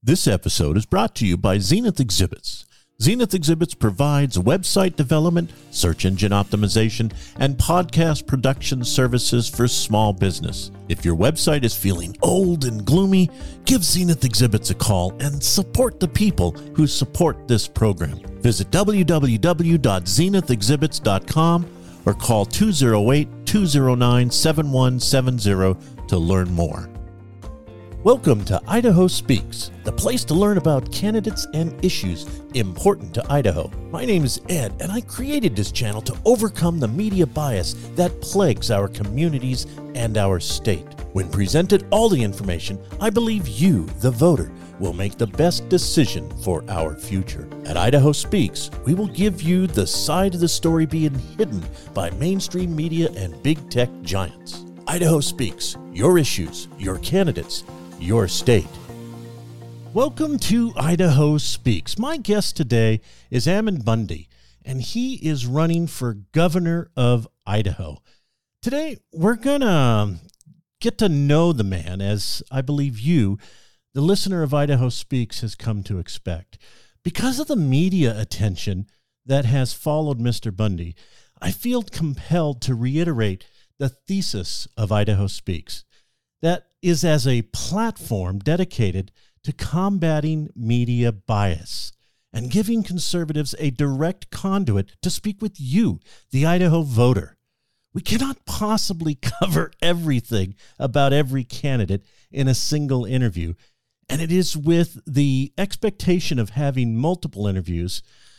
This episode is brought to you by Zenith Exhibits. Zenith Exhibits provides website development, search engine optimization, and podcast production services for small business. If your website is feeling old and gloomy, give Zenith Exhibits a call and support the people who support this program. Visit www.zenithexhibits.com or call 208-209-7170 to learn more. Welcome to Idaho Speaks, the place to learn about candidates and issues important to Idaho. My name is Ed, and I created this channel to overcome the media bias that plagues our communities and our state. When presented all the information, I believe you, the voter, will make the best decision for our future. At Idaho Speaks, we will give you the side of the story being hidden by mainstream media and big tech giants. Idaho Speaks, your issues, your candidates, your state. Welcome to Idaho Speaks. My guest today is Ammon Bundy, and he is running for governor of Idaho. Today, we're going to get to know the man, as I believe you, the listener of Idaho Speaks, has come to expect. Because of the media attention that has followed Mr. Bundy, I feel compelled to reiterate the thesis of Idaho Speaks. That is as a platform dedicated to combating media bias and giving conservatives a direct conduit to speak with you, the Idaho voter. We cannot possibly cover everything about every candidate in a single interview, and it is with the expectation of having multiple interviews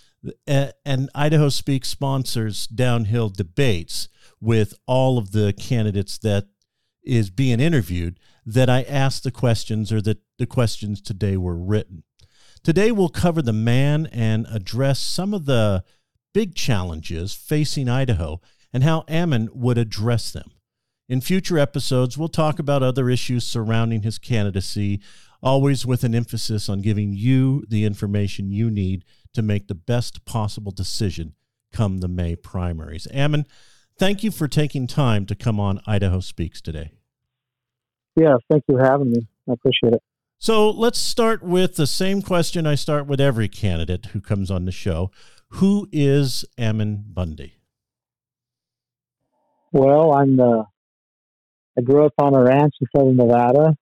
and Idaho Speaks sponsors downhill debates with all of the candidates that is being interviewed, that I asked the questions, or that the questions today were written. Today we'll cover the man and address some of the big challenges facing Idaho and how Ammon would address them. In future episodes, we'll talk about other issues surrounding his candidacy, always with an emphasis on giving you the information you need to make the best possible decision come the May primaries. Ammon, thank you for taking time to come on Idaho Speaks today. Yeah, thank you for having me. I appreciate it. So let's start with the same question I start with every candidate who comes on the show. Who is Ammon Bundy? Well, I grew up on a ranch in southern Nevada.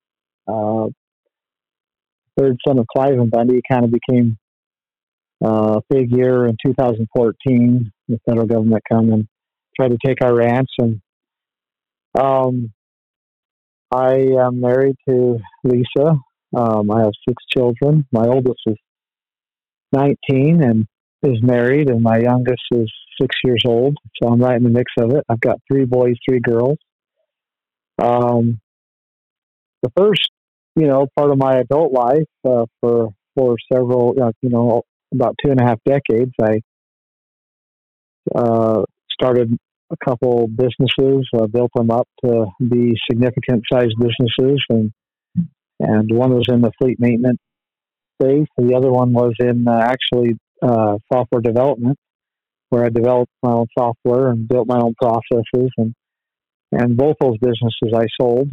Third son of Clive and Bundy. Kind of became a big year in 2014. The federal government come and tried to take our ranch, and I am married to Lisa. I have 6 children. My oldest is 19 and is married, and my youngest is 6 years old. So I'm right in the mix of it. I've got 3 boys, 3 girls. The first, part of my adult life, for several, about 2.5 decades, I started a couple businesses, built them up to be significant sized businesses, and one was in the fleet maintenance space. The other one was in software development, where I developed my own software and built my own processes, and both those businesses I sold.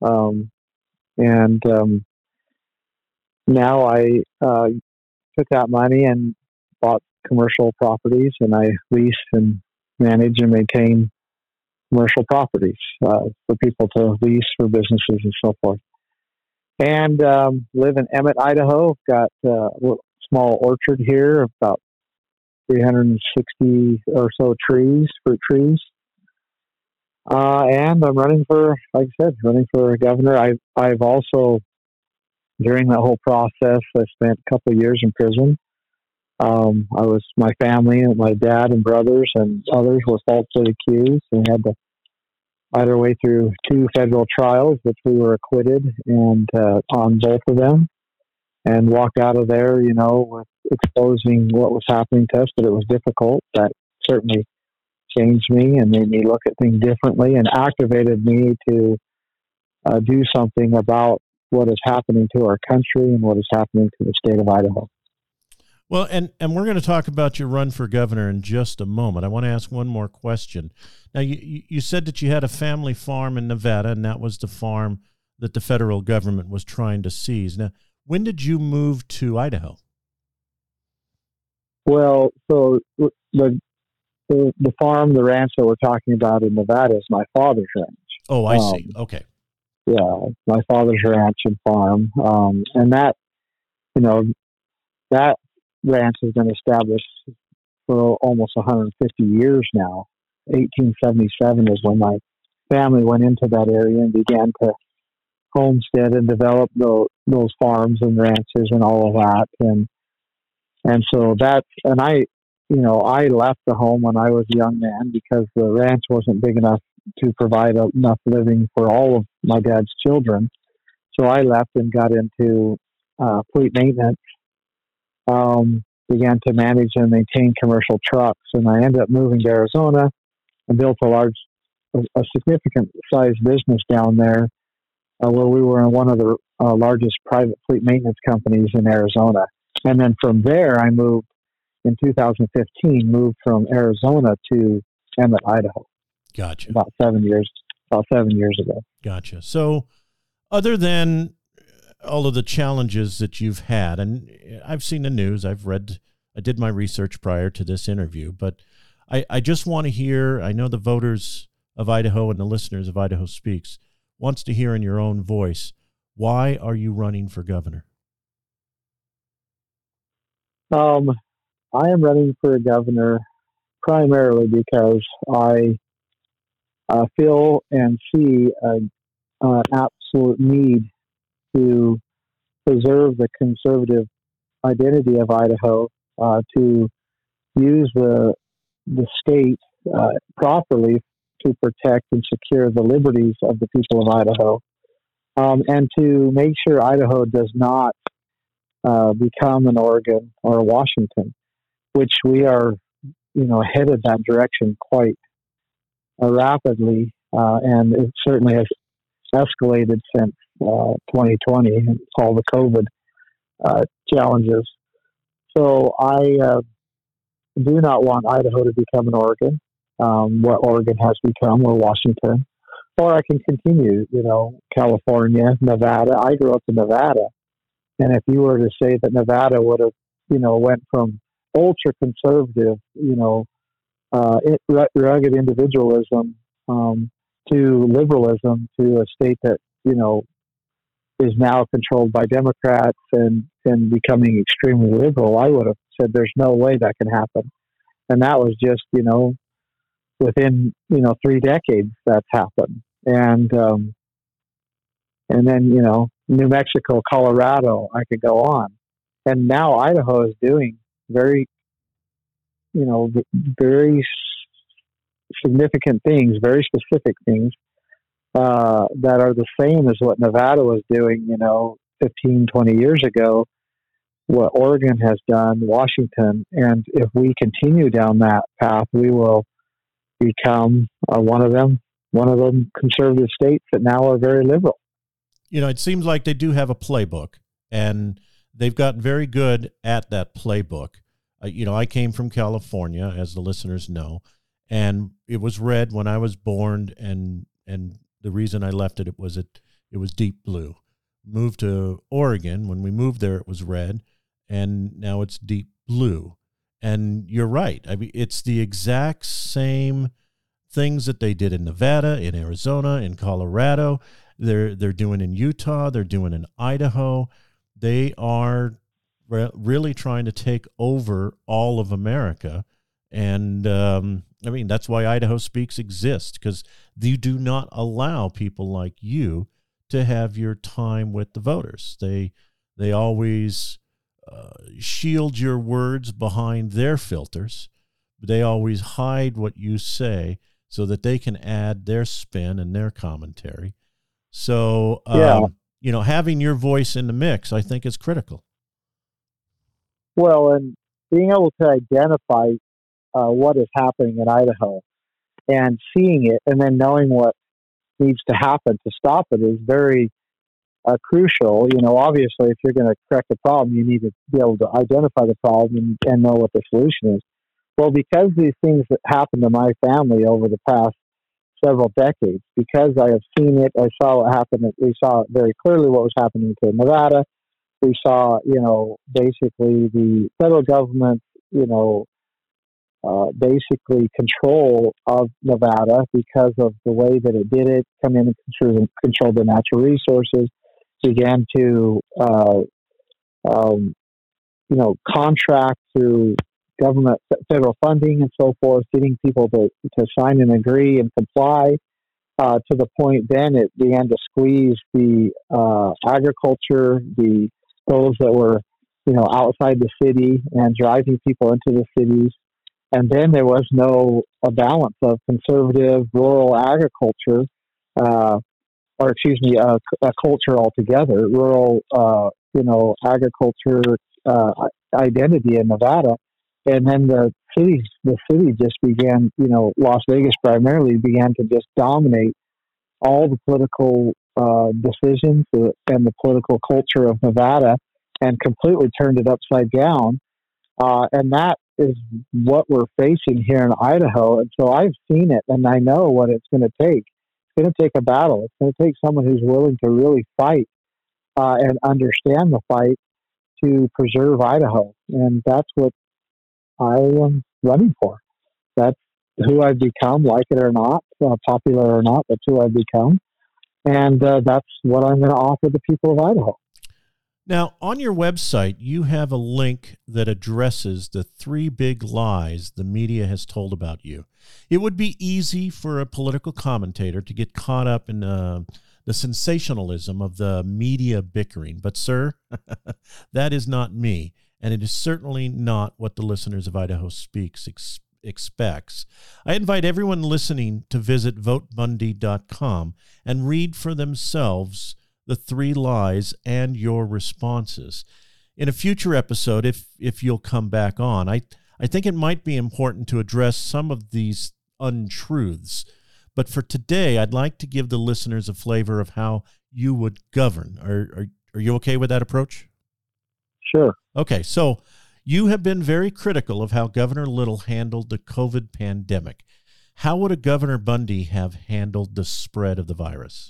Now I took that money and bought commercial properties, and I lease and manage and maintain commercial properties for people to lease for businesses and so forth. And live in Emmett, Idaho. Got a small orchard here, about 360 or so trees, fruit trees. And I'm running for governor. I've also, during that whole process, I spent a couple of years in prison. My family and my dad and brothers and others were falsely accused, and had to fight our way through 2 federal trials, which we were acquitted and on both of them, and walked out of there, with exposing what was happening to us. But it was difficult. That certainly changed me and made me look at things differently, and activated me to do something about what is happening to our country and what is happening to the state of Idaho. Well, and we're going to talk about your run for governor in just a moment. I want to ask one more question. Now, you said that you had a family farm in Nevada, and that was the farm that the federal government was trying to seize. Now, When did you move to Idaho? Well, so the farm, the ranch that we're talking about in Nevada is my father's ranch. Oh, I see. Okay. Yeah, my father's ranch and farm. And that, that ranch has been established for almost 150 years now. 1877 is when my family went into that area and began to homestead and develop those farms and ranches and all of that. And so I left the home when I was a young man because the ranch wasn't big enough to provide enough living for all of my dad's children. So I left and got into fleet maintenance, began to manage and maintain commercial trucks. And I ended up moving to Arizona and built a significant sized business down there where we were in one of the largest private fleet maintenance companies in Arizona. And then from there, I moved in 2015, moved from Arizona to Emmett, Idaho. Gotcha. About 7 years ago. Gotcha. So other than all of the challenges that you've had, and I've seen the news, I did my research prior to this interview, but I just want to hear, I know the voters of Idaho and the listeners of Idaho Speaks wants to hear in your own voice, why are you running for governor? I am running for governor primarily because I feel and see an absolute need to preserve the conservative identity of Idaho, to use the state properly to protect and secure the liberties of the people of Idaho, and to make sure Idaho does not become an Oregon or a Washington, which we are, headed that direction quite rapidly, and it certainly has escalated since 2020 and all the COVID challenges. So I do not want Idaho to become an Oregon, what Oregon has become, or Washington, or I can continue, California, Nevada. I grew up in Nevada, and if you were to say that Nevada would have, went from ultra conservative, rugged individualism to liberalism to a state that, is now controlled by Democrats and becoming extremely liberal, I would have said there's no way that can happen. And that was just, within, 3 decades that's happened. And then, New Mexico, Colorado, I could go on. And now Idaho is doing very, very significant things, very specific things that are the same as what Nevada was doing, 15, 20 years ago, what Oregon has done, Washington. And if we continue down that path, we will become one of them conservative states that now are very liberal. It seems like they do have a playbook, and they've gotten very good at that playbook. I came from California, as the listeners know, and it was red when I was born, and the reason I left it was deep blue. Moved to Oregon. When we moved there, it was red, and now it's deep blue. And you're right. I mean, it's the exact same things that they did in Nevada, in Arizona, in Colorado. They're doing in Utah. They're doing in Idaho. They are really trying to take over all of America. And that's why Idaho Speaks exists, because you do not allow people like you to have your time with the voters. They always shield your words behind their filters. They always hide what you say so that they can add their spin and their commentary. So, having your voice in the mix, I think, is critical. Well, and being able to identify what is happening in Idaho and seeing it and then knowing what needs to happen to stop it is very crucial. Obviously, if you're going to correct the problem, you need to be able to identify the problem and know what the solution is. Well, because these things that happened to my family over the past several decades, because I have seen it, I saw what happened. We saw very clearly what was happening to Nevada, We saw, basically the federal government, basically control of Nevada because of the way that it did it, come in and control the natural resources, began to, contract through government, federal funding and so forth, getting people to sign and agree and comply. To the point then it began to squeeze the agriculture, those that were, outside the city and driving people into the cities. And then there was no a balance of conservative rural agriculture, a culture altogether, rural, agriculture identity in Nevada. And then the city just began, Las Vegas primarily began to just dominate all the political decisions and the political culture of Nevada and completely turned it upside down. And that is what we're facing here in Idaho. And so I've seen it and I know what it's going to take. It's going to take a battle. It's going to take someone who's willing to really fight and understand the fight to preserve Idaho. And that's what I am running for. That's who I've become, like it or not, popular or not, that's who I've become. And that's what I'm going to offer the people of Idaho. Now, on your website, you have a link that addresses the 3 big lies the media has told about you. It would be easy for a political commentator to get caught up in the sensationalism of the media bickering. But, sir, that is not me, and it is certainly not what the listeners of Idaho Speaks expects. I invite everyone listening to visit votebundy.com and read for themselves the 3 lies and your responses. In a future episode, if you'll come back on, I think it might be important to address some of these untruths. But for today, I'd like to give the listeners a flavor of how you would govern. Are you okay with that approach? Sure. Okay, so you have been very critical of how Governor Little handled the COVID pandemic. How would a Governor Bundy have handled the spread of the virus?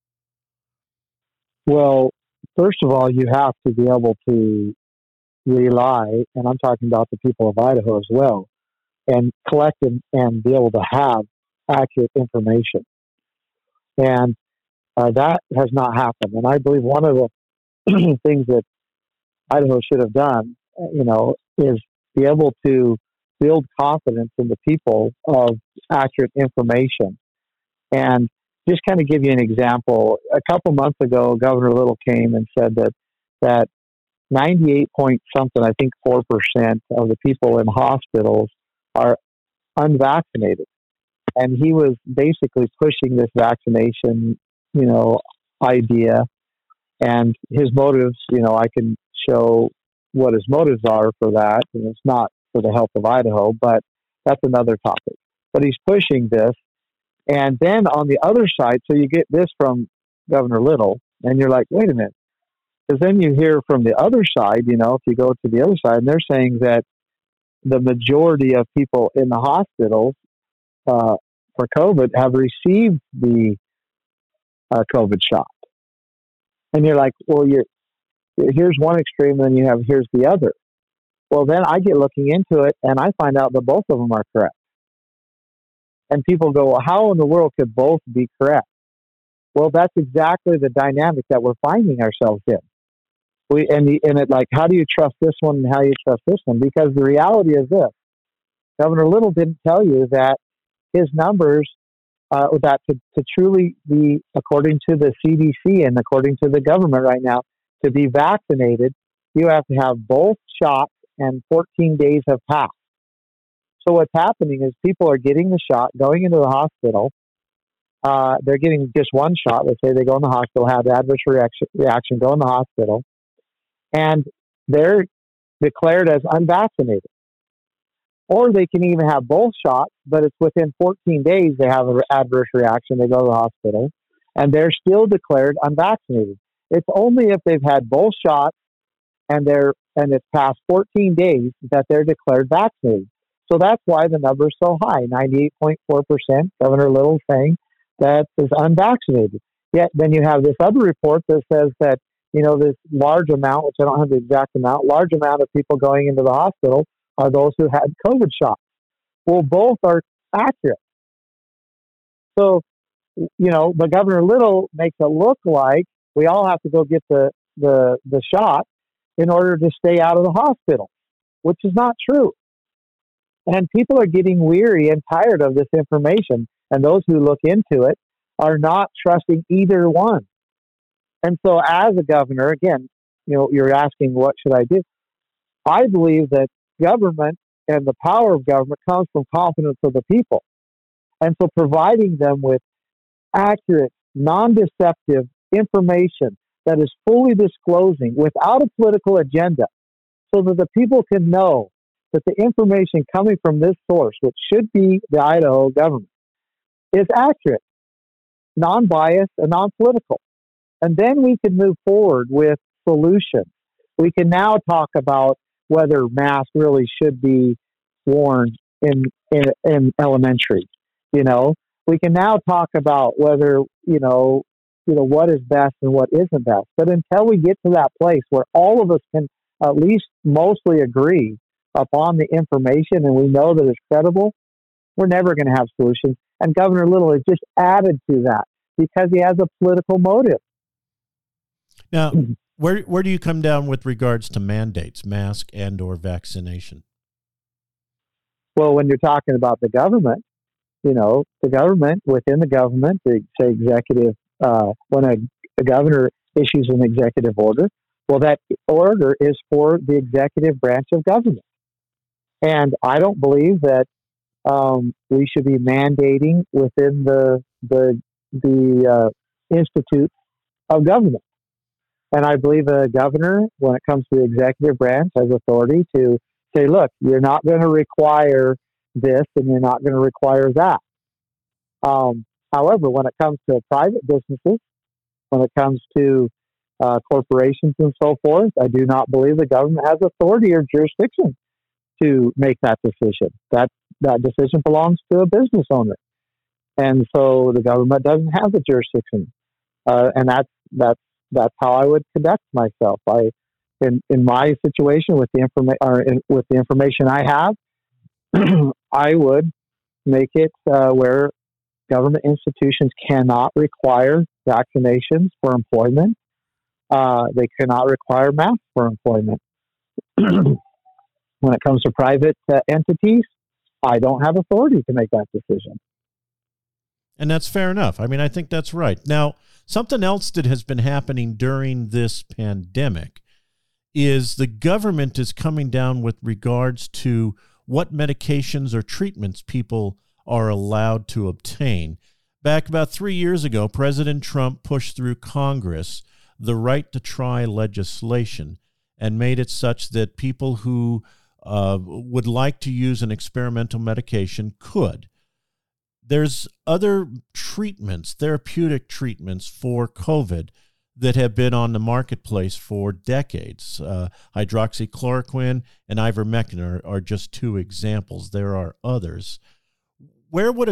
Well, first of all, you have to be able to rely, and I'm talking about the people of Idaho as well, and collect and be able to have accurate information. And that has not happened. And I believe one of the things that Idaho should have done, is be able to build confidence in the people of accurate information. And just kind of give you an example. A couple months ago, Governor Little came and said that 98 point something, I think 4% of the people in hospitals are unvaccinated. And he was basically pushing this vaccination, idea. And his motives, I can show what his motives are for that. And it's not for the health of Idaho, but that's another topic. But he's pushing this. And then on the other side, so you get this from Governor Little, and you're like, wait a minute. Because then you hear from the other side, if you go to the other side, and they're saying that the majority of people in the hospitals for COVID have received the COVID shot. And you're like, well, here's one extreme, and then here's the other. Well, then I get looking into it, and I find out that both of them are correct. And people go, well, how in the world could both be correct? Well, that's exactly the dynamic that we're finding ourselves in. How do you trust this one and how do you trust this one? Because the reality is this. Governor Little didn't tell you that his numbers, that to truly be, according to the CDC and according to the government right now, to be vaccinated, you have to have both shots and 14 days have passed. So what's happening is people are getting the shot, going into the hospital. They're getting just one shot. Let's say they go in the hospital, have adverse reaction, go in the hospital, and they're declared as unvaccinated. Or they can even have both shots, but it's within 14 days they have an adverse reaction. They go to the hospital, and they're still declared unvaccinated. It's only if they've had both shots and it's past 14 days that they're declared vaccinated. So that's why the number is so high, 98.4%. Governor Little saying that is unvaccinated. Yet then you have this other report that says that this large amount, which I don't have the exact amount, large amount of people going into the hospital are those who had COVID shots. Well, both are accurate. So, but Governor Little makes it look like we all have to go get the shot in order to stay out of the hospital, which is not true. And people are getting weary and tired of this information. And those who look into it are not trusting either one. And so as a governor, again, you're asking, what should I do? I believe that government and the power of government comes from confidence of the people. And so providing them with accurate, non-deceptive information that is fully disclosing without a political agenda so that the people can know that the information coming from this source, which should be the Idaho government, is accurate, non-biased, and non-political. And then we can move forward with solutions. We can now talk about whether masks really should be worn in elementary. We can now talk about whether, what is best and what isn't best. But until we get to that place where all of us can at least mostly agree upon the information and we know that it's credible, we're never going to have solutions. And Governor Little has just added to that because he has a political motive. Now, where do you come down with regards to mandates, mask and or vaccination? Well, when you're talking about the government, the government, within the government, the executive, when a governor issues an executive order, well, that order is for the executive branch of government. And I don't believe that we should be mandating within the institute of government. And I believe a governor, when it comes to the executive branch, has authority to say, look, you're not going to require this and you're not going to require that. However, when it comes to private businesses, when it comes to corporations and so forth, I do not believe the government has authority or jurisdiction to make that decision. That decision belongs to a business owner. And so the government doesn't have the jurisdiction. And that's how I would conduct myself. In my situation with the information I have, I would make it where government institutions cannot require vaccinations for employment. They cannot require masks for employment. When it comes to private entities, I don't have authority to make that decision. And that's fair enough. I mean, I think that's right. Now, something else that has been happening during this pandemic is the government is coming down with regards to what medications or treatments people are allowed to obtain. Back about 3 years ago, President Trump pushed through Congress the right to try legislation and made it such that people who would like to use an experimental medication could. There's other treatments, therapeutic treatments for COVID that have been on the marketplace for decades. Hydroxychloroquine and ivermectin are just two examples. There are others. Where would a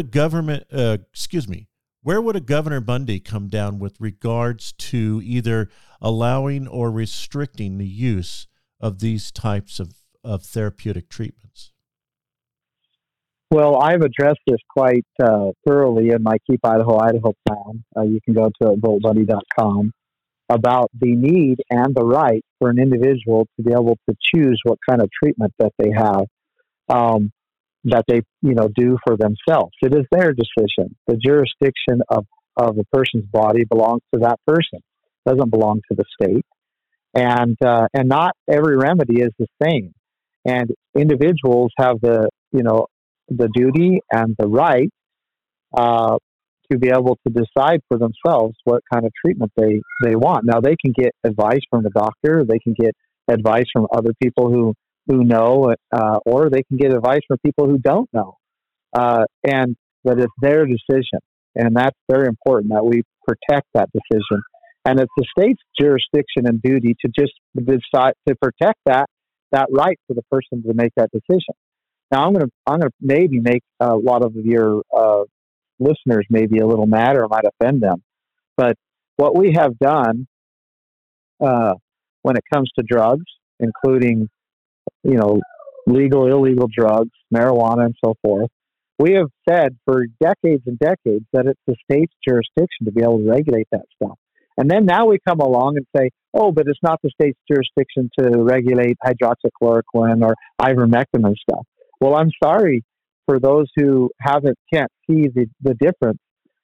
Governor Bundy come down with regards to either allowing or restricting the use of these types of therapeutic treatments? Well, I've addressed this quite thoroughly in my Keep Idaho plan. You can go to voltbundy.com about the need and the right for an individual to be able to choose what kind of treatment that they have, that they do for themselves. It is their decision. The jurisdiction of a person's body belongs to that person. It doesn't belong to the state, and not every remedy is the same. And individuals have the duty and the right to be able to decide for themselves what kind of treatment they want. Now, they can get advice from the doctor, they can get advice from other people who know, or they can get advice from people who don't know. But it's their decision, and that's very important that we protect that decision. And it's the state's jurisdiction and duty to just decide to protect that right for the person to make that decision. Now, I'm gonna maybe make a lot of your listeners maybe a little mad, or might offend them. But what we have done when it comes to drugs, including, legal, illegal drugs, marijuana, and so forth. We have said for decades and decades that it's the state's jurisdiction to be able to regulate that stuff. And then now we come along and say, oh, but it's not the state's jurisdiction to regulate hydroxychloroquine or ivermectin and stuff. Well, I'm sorry for those who can't see the difference.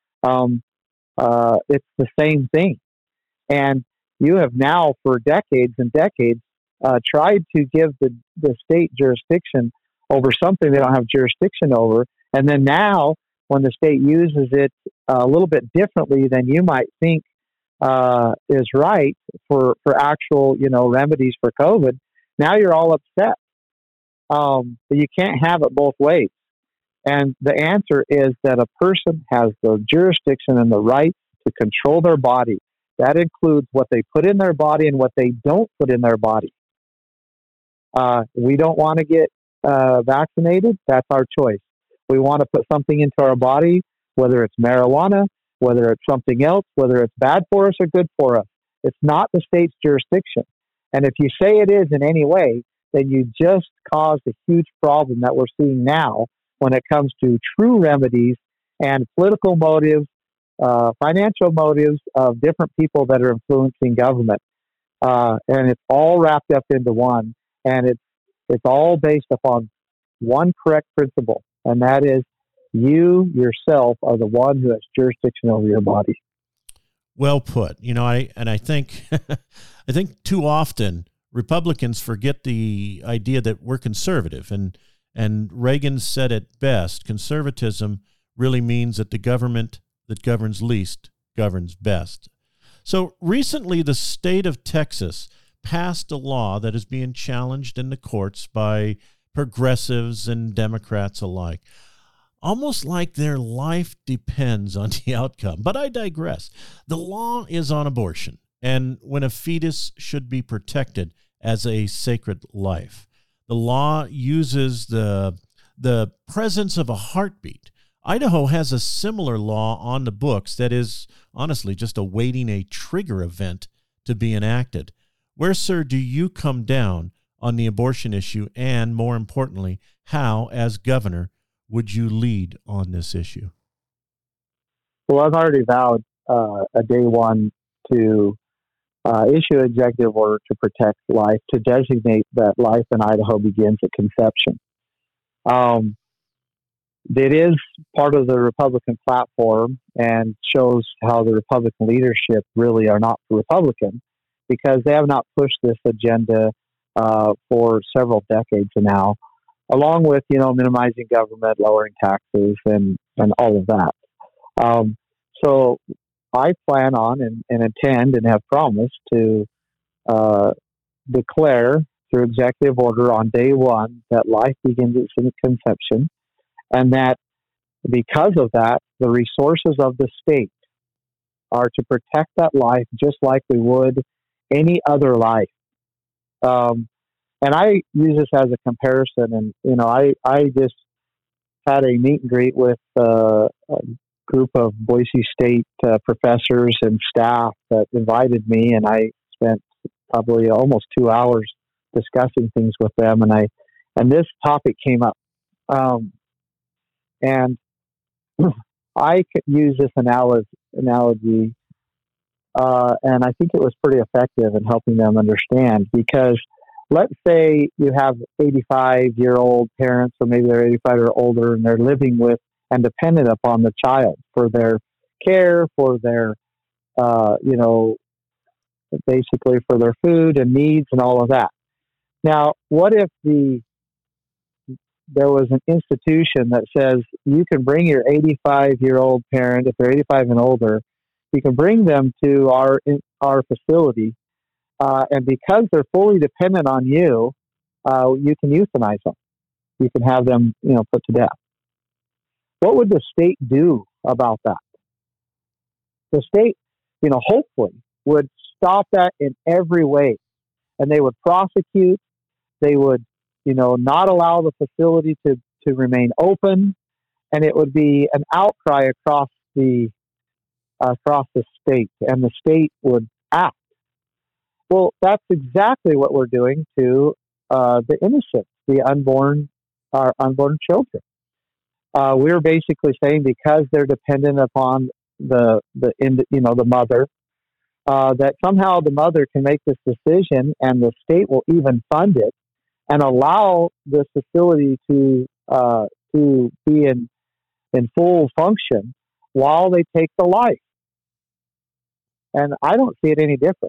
It's the same thing. And you have now, for decades and decades, tried to give the state jurisdiction over something they don't have jurisdiction over. And then now, when the state uses it a little bit differently than you might think is right for actual, remedies for COVID, now you're all upset. But you can't have it both ways. And the answer is that a person has the jurisdiction and the right to control their body. That includes what they put in their body and what they don't put in their body. We don't want to get vaccinated. That's our choice. We want to put something into our body, whether it's marijuana, whether it's something else, whether it's bad for us or good for us. It's not the state's jurisdiction. And if you say it is in any way, then you just caused a huge problem that we're seeing now when it comes to true remedies and political motives, financial motives of different people that are influencing government. And it's all wrapped up into one. And it's all based upon one correct principle, and that is you yourself are the one who has jurisdiction over your body. Well put. I think I think too often Republicans forget the idea that we're conservative, and Reagan said it best: conservatism really means that the government that governs least governs best. So recently, the state of Texas passed a law that is being challenged in the courts by progressives and Democrats alike, almost like their life depends on the outcome. But I digress. The law is on abortion, and when a fetus should be protected as a sacred life. The law uses the presence of a heartbeat. Idaho has a similar law on the books that is honestly just awaiting a trigger event to be enacted. Where, sir, do you come down on the abortion issue? And more importantly, how, as governor, would you lead on this issue? Well, I've already vowed a day one to issue an executive order to protect life, to designate that life in Idaho begins at conception. It is part of the Republican platform and shows how the Republican leadership really are not Republican, because they have not pushed this agenda for several decades now, along with, minimizing government, lowering taxes, and all of that. So I plan on and intend and have promised to declare through executive order on day one that life begins at conception, and that because of that, the resources of the state are to protect that life just like we would any other life. And I use this as a comparison. And, I just had a meet and greet with a group of Boise State professors and staff that invited me, and I spent probably almost 2 hours discussing things with them. And this topic came up. And I could use this analogy, and I think it was pretty effective in helping them understand, because let's say you have 85-year-old parents, or maybe they're 85 or older, and they're living with and dependent upon the child for their care, for their, basically for their food and needs and all of that. Now, what if there was an institution that says you can bring your 85-year-old parent, if they're 85 and older, you can bring them to our facility, and because they're fully dependent on you, you can euthanize them. You can have them, put to death. What would the state do about that? The state, hopefully would stop that in every way, and they would prosecute. They would, not allow the facility to remain open, and it would be an outcry across the state, and the state would act. Well, that's exactly what we're doing to the innocent, the unborn, our unborn children. We're basically saying because they're dependent upon the mother, that somehow the mother can make this decision, and the state will even fund it and allow this facility to be in full function while they take the life. And I don't see it any different.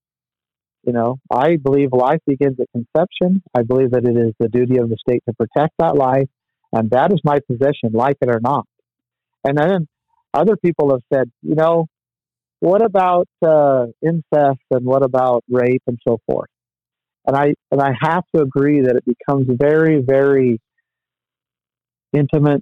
I believe life begins at conception. I believe that it is the duty of the state to protect that life, and that is my position, like it or not. And then other people have said, what about incest, and what about rape and so forth? And I have to agree that it becomes very, very intimate.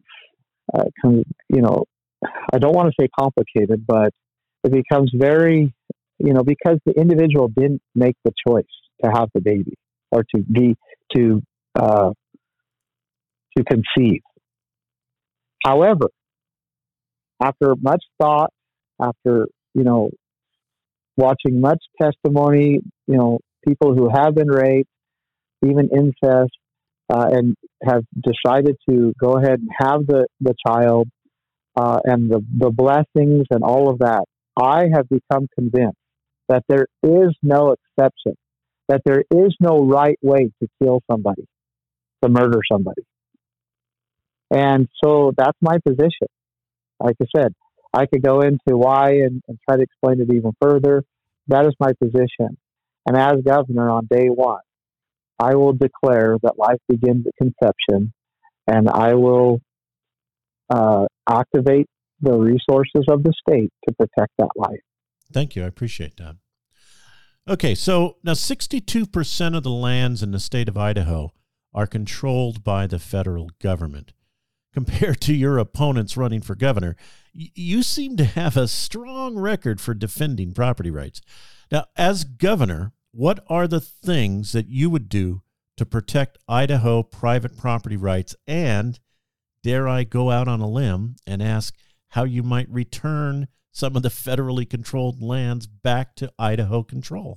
I don't want to say complicated, but it becomes very, because the individual didn't make the choice to have the baby or to uh, to conceive. However, after much thought, after watching much testimony, people who have been raped, even incest, and have decided to go ahead and have the child, and the blessings and all of that, I have become convinced that there is no exception, that there is no right way to kill somebody, to murder somebody. And so that's my position. Like I said, I could go into why and try to explain it even further. That is my position. And as governor on day one, I will declare that life begins at conception, and I will activate the resources of the state to protect that life. Thank you. I appreciate that. Okay, so now 62% of the lands in the state of Idaho are controlled by the federal government. Compared to your opponents running for governor, you seem to have a strong record for defending property rights. Now, as governor, what are the things that you would do to protect Idaho private property rights? And dare I go out on a limb and ask how you might return some of the federally controlled lands back to Idaho control?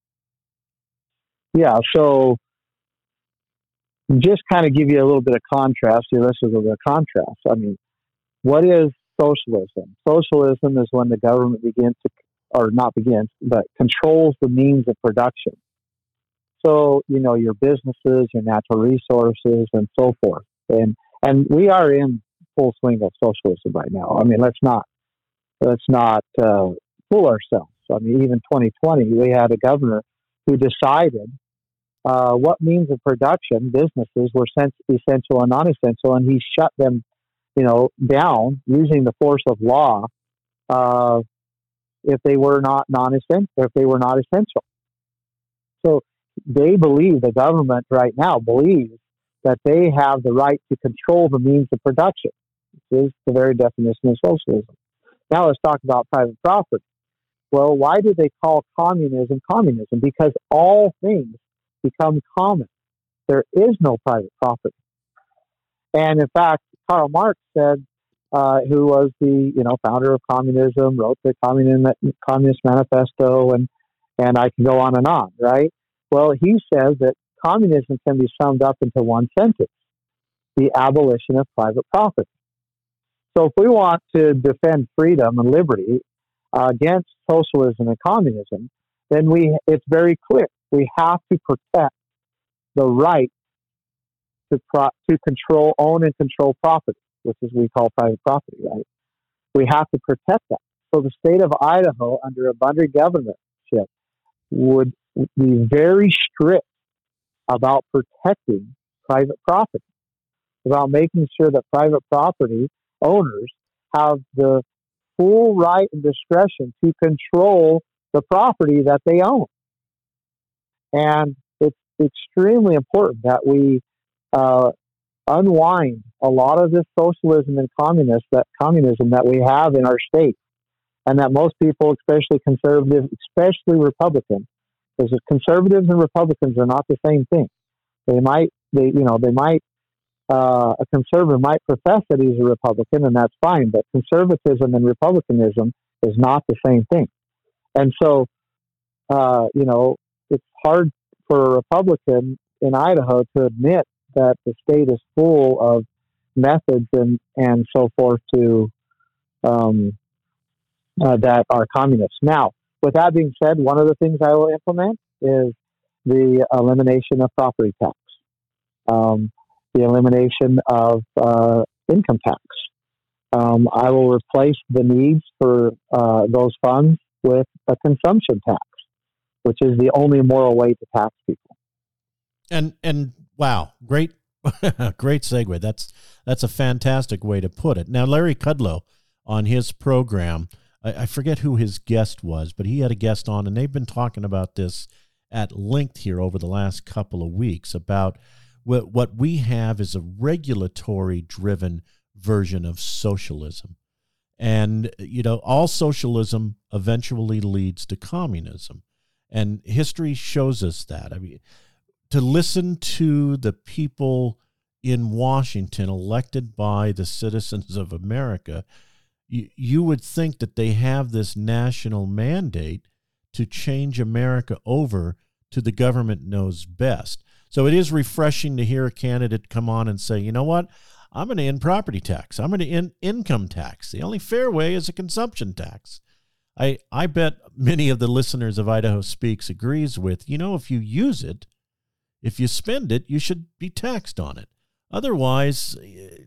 Yeah, so just kind of give you a little bit of contrast. This is a contrast. I mean, what is socialism? Socialism is when the government controls the means of production. So, your businesses, your natural resources, and so forth. And we are in full swing of socialism right now. I mean, let's not fool ourselves. I mean, even 2020, we had a governor who decided what means of production businesses were essential and non-essential, and he shut them, down using the force of law if they were not non-essential, if they were not essential. So the government right now believes that they have the right to control the means of production. This is the very definition of socialism. Now let's talk about private property. Well, why do they call communism communism? Because all things become common. There is no private property. And in fact, Karl Marx said, who was the founder of communism, wrote the Communist Manifesto, and I can go on and on, right? Well, he says that communism can be summed up into one sentence: the abolition of private property. So if we want to defend freedom and liberty against socialism and communism, then it's very clear. We have to protect the right to own and control property, which is we call private property, right? We have to protect that. So the state of Idaho, under a boundary governorship, would be very strict about protecting private property, about making sure that private property owners have the full right and discretion to control the property that they own. And it's extremely important that we unwind a lot of this socialism and communism that we have in our state, and that most people, especially conservatives, especially Republicans, because conservatives and Republicans are not the same thing. A conservative might profess that he's a Republican, and that's fine, but conservatism and republicanism is not the same thing. And so it's hard for a Republican in Idaho to admit that the state is full of methods and so forth to that are communists. Now, with that being said, one of the things I will implement is the elimination of property tax, the elimination of income tax. I will replace the needs for those funds with a consumption tax, which is the only moral way to tax people. And wow, great great segue. That's a fantastic way to put it. Now, Larry Kudlow on his program, I forget who his guest was, but he had a guest on, and they've been talking about this at length here over the last couple of weeks about what we have is a regulatory-driven version of socialism. And, all socialism eventually leads to communism. And history shows us that. I mean, to listen to the people in Washington elected by the citizens of America, you would think that they have this national mandate to change America over to the government knows best. So it is refreshing to hear a candidate come on and say, you know what, I'm going to end property tax. I'm going to end income tax. The only fair way is a consumption tax. I bet many of the listeners of Idaho Speaks agrees with, if you use it, if you spend it, you should be taxed on it. Otherwise,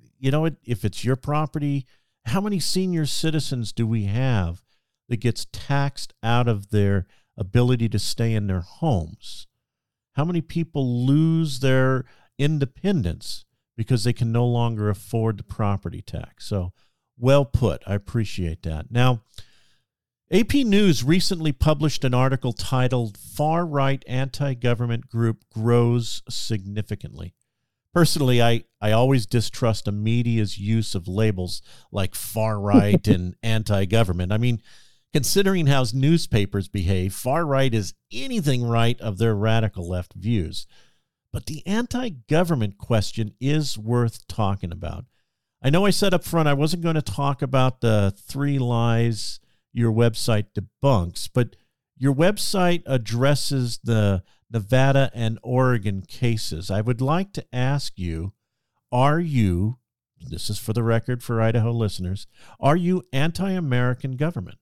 if it's your property, how many senior citizens do we have that gets taxed out of their ability to stay in their homes? How many people lose their independence because they can no longer afford the property tax? So, well put. I appreciate that. Now, AP News recently published an article titled Far-Right Anti-Government Group Grows Significantly. Personally, I always distrust the media's use of labels like far-right and anti-government. I mean, considering how newspapers behave, far-right is anything right of their radical left views. But the anti-government question is worth talking about. I know I said up front I wasn't going to talk about the 3 lies your website debunks, but your website addresses the Nevada and Oregon cases. I would like to ask you, this is for the record for Idaho listeners, are you anti-American government?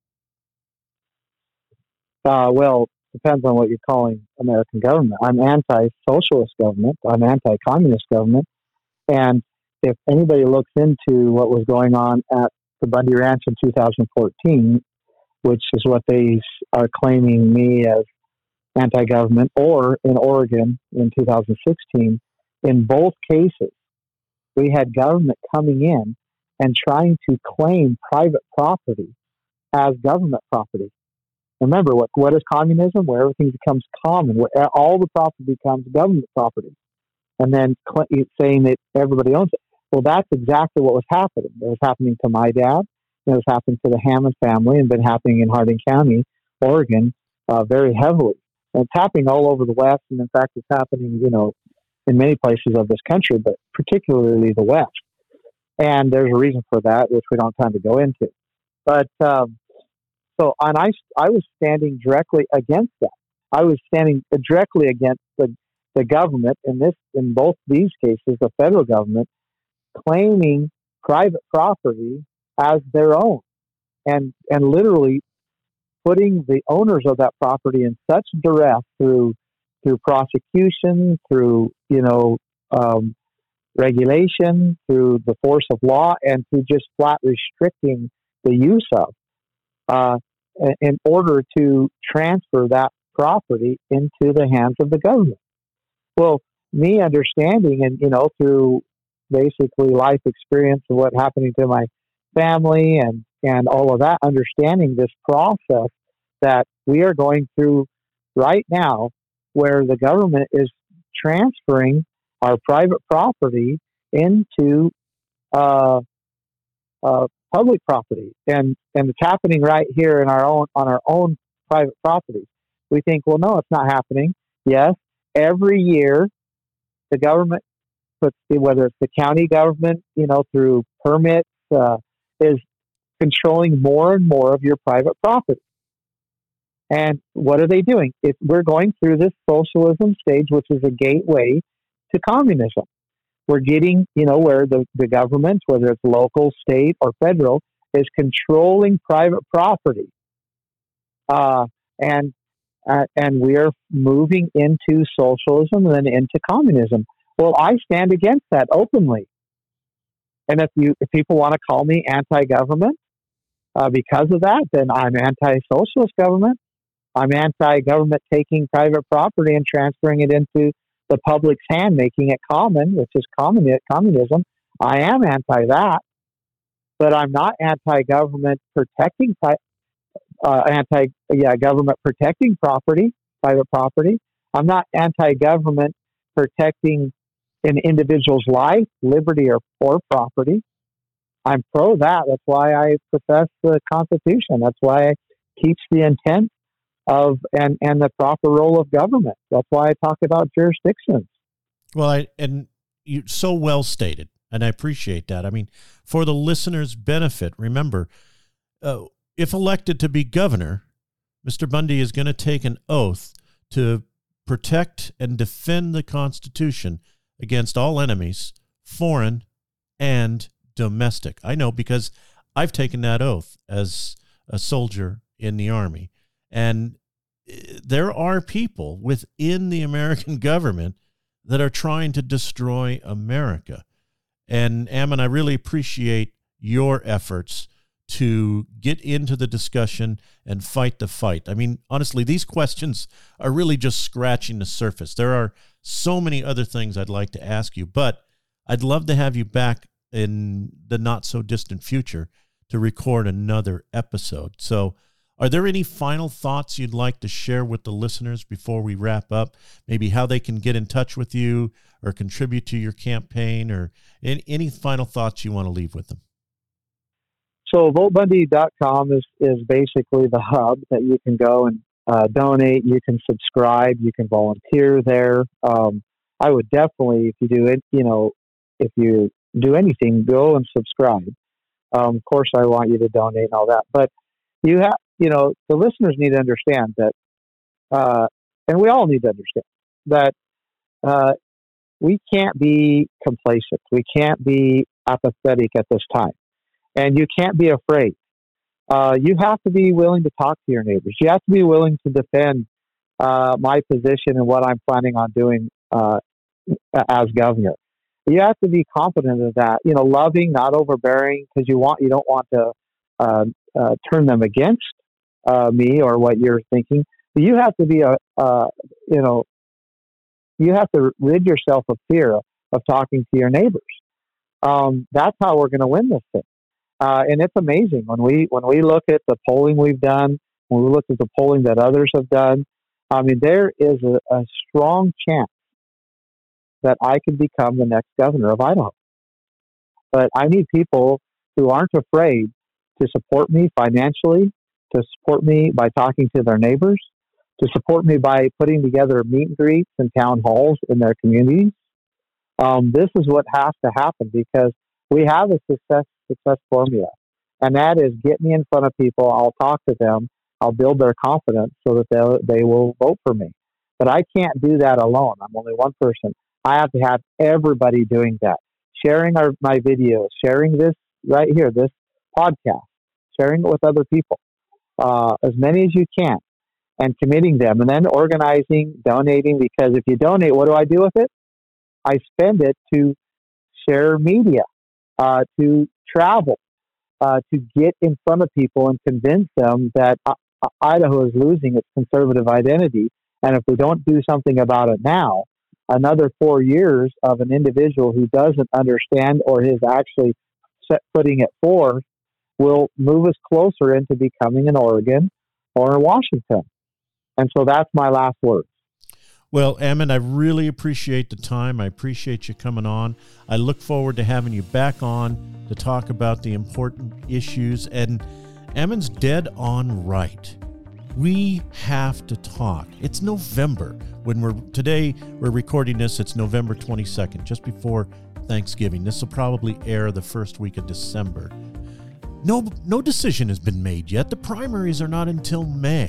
Well, depends on what you're calling American government. I'm anti-socialist government. I'm anti-communist government. And if anybody looks into what was going on at the Bundy Ranch in 2014, which is what they are claiming me as anti-government, or in Oregon in 2016, in both cases, we had government coming in and trying to claim private property as government property. Remember, what is communism? Where everything becomes common, where all the property becomes government property, and then saying that everybody owns it. Well, that's exactly what was happening. It was happening to my dad. It was happening to the Hammond family, and been happening in Harding County, Oregon, very heavily. And it's happening all over the West, and in fact, it's happening, in many places of this country, but particularly the West. And there's a reason for that, which we don't have time to go into. But I was standing directly against that. I was standing directly against the government in both these cases, the federal government, claiming private property as their own, and literally putting the owners of that property in such duress through prosecution, through regulation, through the force of law, and through just flat restricting the use of, in order to transfer that property into the hands of the government. Well, me understanding and through basically life experience of what happening to my family and all of that, understanding this process that we are going through right now, where the government is transferring our private property into public property, and it's happening right here on our own private property. We think, well, no, it's not happening. Yes, every year the government whether it's the county government, through permits, is controlling more and more of your private property. And what are they doing? We're going through this socialism stage, which is a gateway to communism. We're getting, where the government, whether it's local, state, or federal, is controlling private property. And we are moving into socialism and then into communism. Well, I stand against that openly. And if people want to call me anti-government because of that, then I'm anti-socialist government. I'm anti-government taking private property and transferring it into the public's hand, making it common, which is communism. I am anti that, but I'm not anti-government protecting government protecting property, private property. I'm not anti-government protecting an individual's life, liberty, or property. I'm pro that. That's why I profess the Constitution. That's why I teach the intent of and the proper role of government. That's why I talk about jurisdictions. Well, and you so well stated, and I appreciate that. I mean, for the listeners' benefit, remember, if elected to be governor, Mr. Bundy is going to take an oath to protect and defend the Constitution against all enemies, foreign and domestic. I know because I've taken that oath as a soldier in the Army. And there are people within the American government that are trying to destroy America. And Ammon, I really appreciate your efforts to get into the discussion and fight the fight. I mean, honestly, these questions are really just scratching the surface. There are so many other things I'd like to ask you, but I'd love to have you back in the not so distant future to record another episode. So are there any final thoughts you'd like to share with the listeners before we wrap up? Maybe how they can get in touch with you or contribute to your campaign, or any final thoughts you want to leave with them? So VoteBundy.com is basically the hub that you can go and donate. You can subscribe. You can volunteer there. I would definitely, if you do anything, go and subscribe. Of course, I want you to donate and all that, but the listeners need to understand that, and we all need to understand that we can't be complacent. We can't be apathetic at this time. And you can't be afraid. You have to be willing to talk to your neighbors. You have to be willing to defend my position and what I'm planning on doing as governor. You have to be confident of that. Loving, not overbearing, because you don't want to turn them against me or what you're thinking. But you have to be you have to rid yourself of fear of talking to your neighbors. That's how we're going to win this thing. And it's amazing when we look at the polling we've done, when we look at the polling that others have done. I mean, there is a strong chance that I can become the next governor of Idaho. But I need people who aren't afraid to support me financially, to support me by talking to their neighbors, to support me by putting together meet and greets and town halls in their communities. This is what has to happen because we have a success formula, and that is get me in front of people. I'll talk to them. I'll build their confidence so that they will vote for me. But I can't do that alone. I'm only one person. I have to have everybody doing that, sharing my videos, sharing this right here, this podcast, sharing it with other people, as many as you can, and committing them, and then organizing, donating, because if you donate, what do I do with it? I spend it to share media, to travel, to get in front of people and convince them that Idaho is losing its conservative identity. And if we don't do something about it now, another 4 years of an individual who doesn't understand or is actually putting it forth will move us closer into becoming an Oregon or a Washington. And so that's my last word. Well, Ammon, I really appreciate the time. I appreciate you coming on. I look forward to having you back on to talk about the important issues. And Ammon's dead on right. We have to talk. It's November. Today we're recording this, it's November 22nd, just before Thanksgiving. This will probably air the first week of December. No decision has been made yet. The primaries are not until May.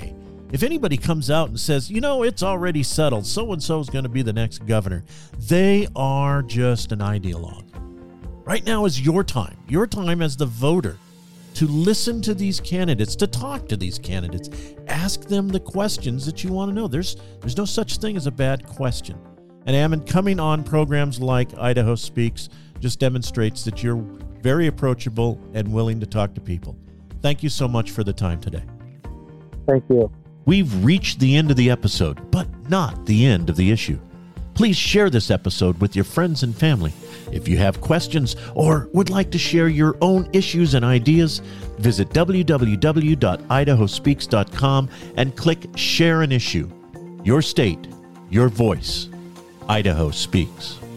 If anybody comes out and says, it's already settled, so-and-so is going to be the next governor, they are just an ideologue. Right now is your time as the voter, to listen to these candidates, to talk to these candidates. Ask them the questions that you want to know. There's no such thing as a bad question. And Ammon, coming on programs like Idaho Speaks just demonstrates that you're very approachable and willing to talk to people. Thank you so much for the time today. Thank you. We've reached the end of the episode, but not the end of the issue. Please share this episode with your friends and family. If you have questions or would like to share your own issues and ideas, visit www.idahospeaks.com and click Share an Issue. Your state, your voice. Idaho Speaks.